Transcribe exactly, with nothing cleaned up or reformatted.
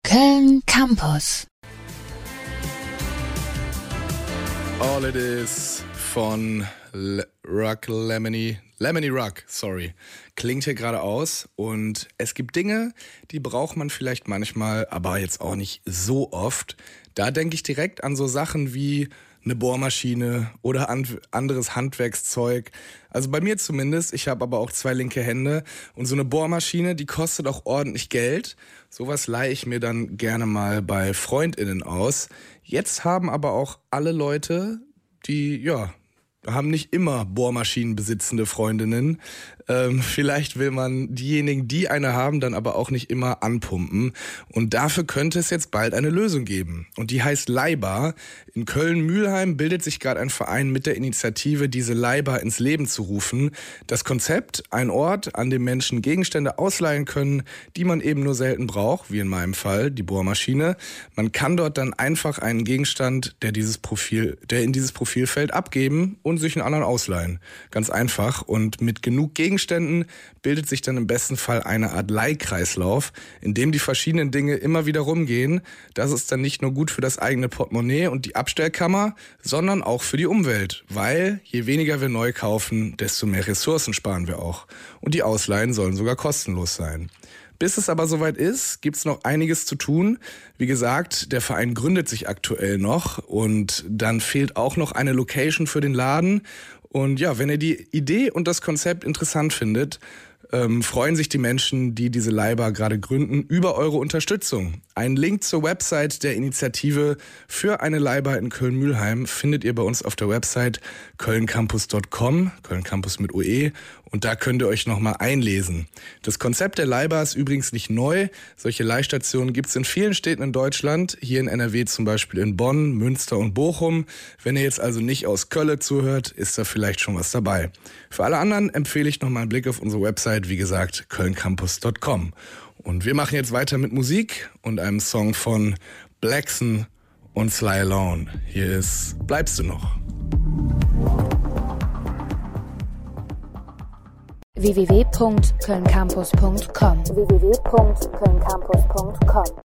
Köln Campus. All It Is von Le- Rock Lemony, Lemony Rock, sorry, klingt hier gerade aus. Und es gibt Dinge, die braucht man vielleicht manchmal, aber jetzt auch nicht so oft. Da denke ich direkt an so Sachen wie eine Bohrmaschine oder an, anderes Handwerkszeug. Also bei mir zumindest, ich habe aber auch zwei linke Hände und so eine Bohrmaschine, die kostet auch ordentlich Geld. Sowas leihe ich mir dann gerne mal bei FreundInnen aus. Jetzt haben aber auch alle Leute, die, ja, haben nicht immer Bohrmaschinen besitzende Freundinnen. Ähm, vielleicht will man diejenigen, die eine haben, dann aber auch nicht immer anpumpen. Und dafür könnte es jetzt bald eine Lösung geben. Und die heißt Leihbar. In Köln-Mülheim bildet sich gerade ein Verein mit der Initiative, diese Leihbar ins Leben zu rufen. Das Konzept, ein Ort, an dem Menschen Gegenstände ausleihen können, die man eben nur selten braucht, wie in meinem Fall, die Bohrmaschine. Man kann dort dann einfach einen Gegenstand, der dieses Profil, der in dieses Profil fällt, abgeben und sich einen anderen ausleihen. Ganz einfach. Und mit genug Gegenständen bildet sich dann im besten Fall eine Art Leihkreislauf, in dem die verschiedenen Dinge immer wieder rumgehen. Das ist dann nicht nur gut für das eigene Portemonnaie und die Abstellkammer, sondern auch für die Umwelt. Weil je weniger wir neu kaufen, desto mehr Ressourcen sparen wir auch. Und die Ausleihen sollen sogar kostenlos sein. Bis es aber soweit ist, gibt's noch einiges zu tun. Wie gesagt, der Verein gründet sich aktuell noch und dann fehlt auch noch eine Location für den Laden. Und ja, wenn ihr die Idee und das Konzept interessant findet, ähm, freuen sich die Menschen, die diese Leihbar gerade gründen, über eure Unterstützung. Einen Link zur Website der Initiative für eine Leihbar in Köln-Mülheim findet ihr bei uns auf der Website köln campus punkt com, Köln Campus mit O E, und da könnt ihr euch nochmal einlesen. Das Konzept der Leihbar ist übrigens nicht neu. Solche Leihstationen gibt es in vielen Städten in Deutschland, hier in N R W zum Beispiel in Bonn, Münster und Bochum. Wenn ihr jetzt also nicht aus Köln zuhört, ist da vielleicht schon was dabei. Für alle anderen empfehle ich nochmal einen Blick auf unsere Website, wie gesagt, köln campus punkt com. Und wir machen jetzt weiter mit Musik und einem Song von Blackson und Sly Alone. Hier ist Bleibst du noch? w w w punkt köln campus punkt com w w w punkt köln campus punkt com